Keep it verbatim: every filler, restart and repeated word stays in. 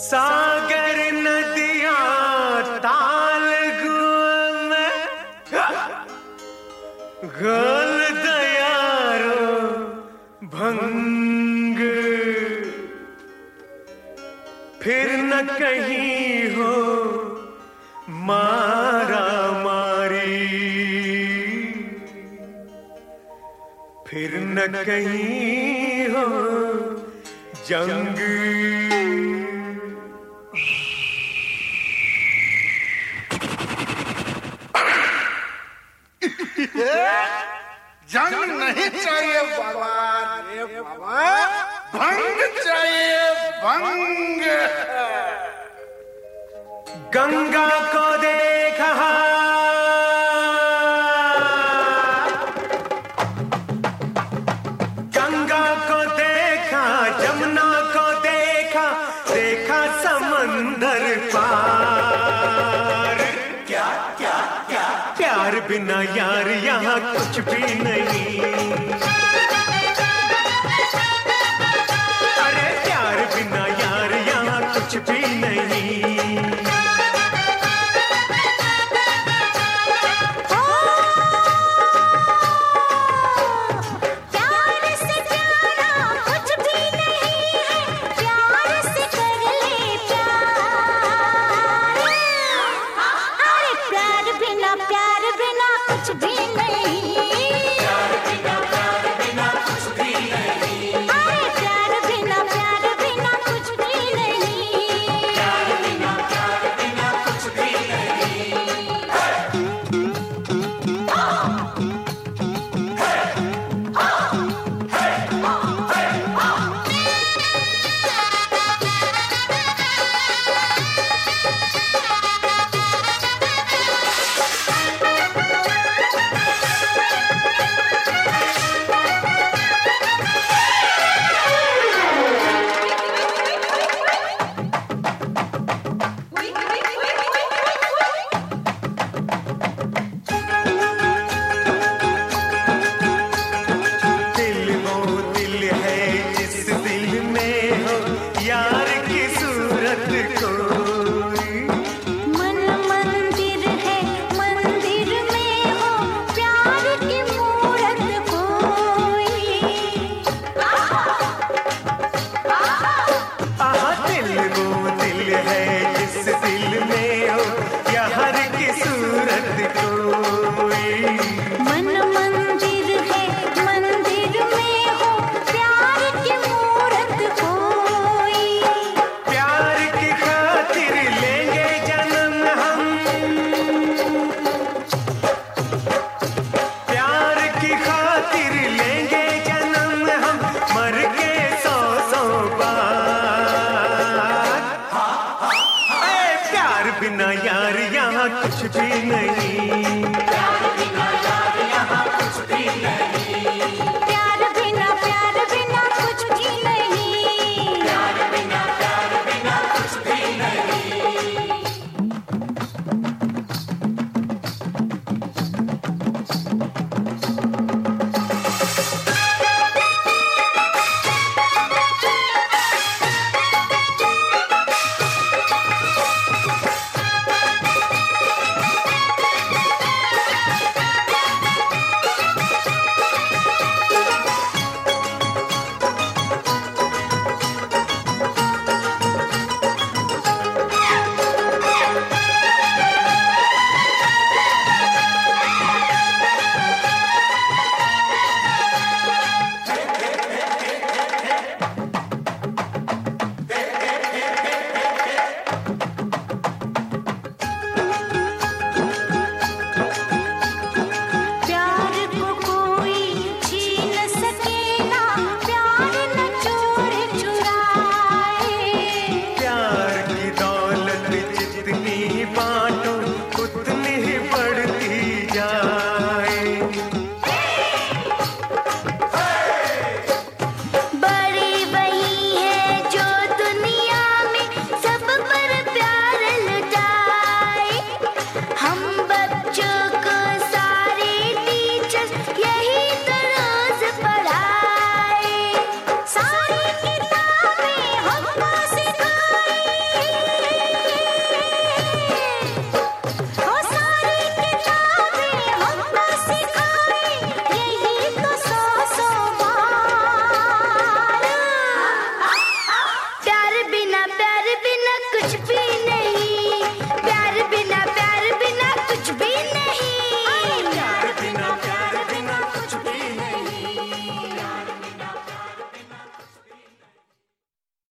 सागर नदिया ताल गुम गोल दयारो भंग फिर न कहीं हो मारा मारी, फिर न कहीं हो जंग। जंग नहीं चाहिए बाबा, रे बाबा भंग चाहिए, भंग। गंगा को देखा गंगा को देखा, जमुना को देखा, देखा समंदर पार। क्या क्या क्या प्यार बिना यार यहाँ कुछ भी नहीं। अरे प्यार बिना यार यहाँ कुछ भी नहीं। बिना यार यहाँ कुछ भी नहीं।